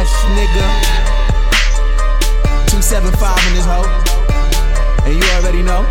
nigga. 275 in this hoe, and you already know.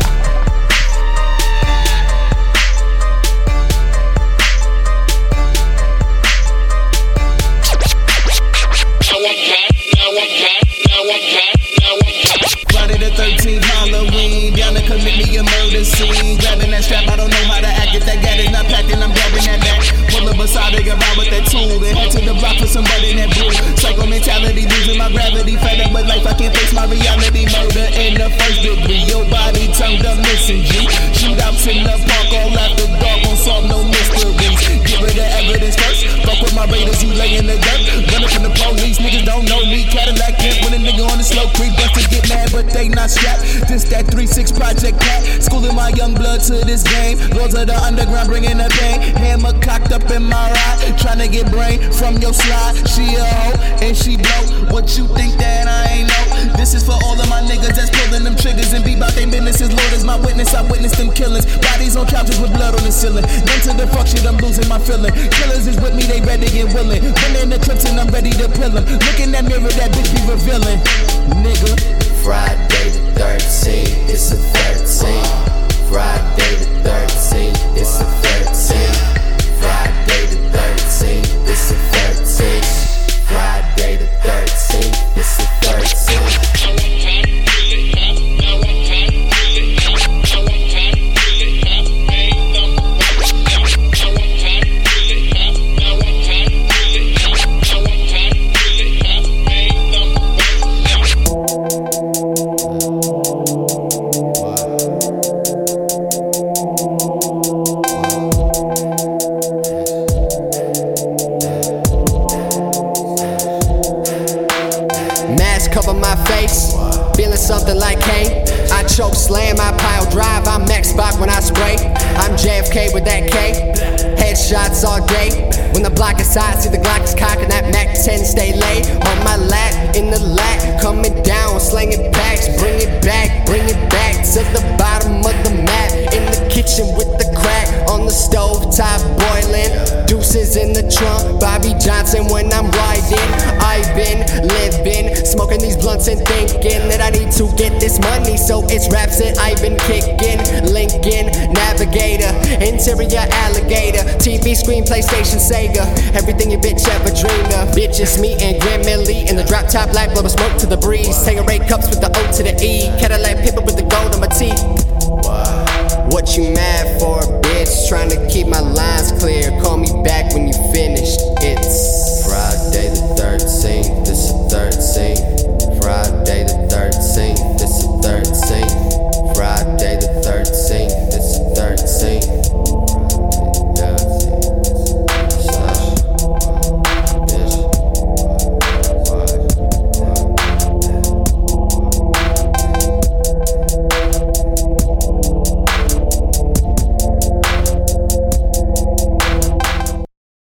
Friday the 13th, Halloween, down to commit me a murder scene. Grabbing that strap, I don't know how to act. If that gat is not packed, then I'm grabbing that back. Pull up beside it, around with that tool. Then head to the block for some butt in that blue. Psycho mentality, losing my gravity. Fed up with life, I can't face my reality. Murder in the first degree. Your body turned up missing, G. Shootouts in the park, all after dark. Won't solve no mysteries. Get rid of evidence first. Fuck with my raiders, you lay in the dirt. Running from the police, niggas don't know me. Cadillac pimp when a nigga on the slow creep. Busters get mad, but they not strapped. This that 3-6 Project Cat. Schooling my young blood to this game. Lords of the underground bringing the pain. Hammer cocked up in my ride. Tryna get brain from your slide. She a hoe and she blow. What you think that I ain't know? This is for all of my niggas that's pulling them triggers and be about their businesses. Lord is my witness, I witnessed them killings. Bodies on couches with blood on the ceiling. Then to the fuck shit, I'm losing my feeling. Killers is with me, they ready and willing. Winning the clips and I'm ready to pill them. Look in that mirror, that bitch be revealing. Nigga. Friday the 13th, it's a 13. Friday the 13th, it's a 13. Friday the 13th, it's a 13. Friday the 13th, it's a 13. Cover my face, feeling something like Kane. I choke slam, I pile drive, I'm X-Bach when I spray. I'm JFK with that K, headshots all day. When the block is hot, see the Glock is cocked and that Mac 10 stay laid on my lap, in the lap, coming down, slinging packs. Bring it back to the bottom of the map. In the kitchen with the crack on the stove top boiling. Deuces in the trunk, Bobby Johnson when I'm riding. I've been living, smoking these blunts and thinking that I need to get this money, so it's raps that I've been kicking. Lincoln Navigator, interior alligator, TV screen, PlayStation, Sega, everything your bitch ever dreamed of. Bitch, it's me and Grand Millie in the drop top light, blowing smoke to the breeze. Tangeray cups with the O to the E, Cadillac paper with the gold on my teeth. What you mad for, bitch? Trying to keep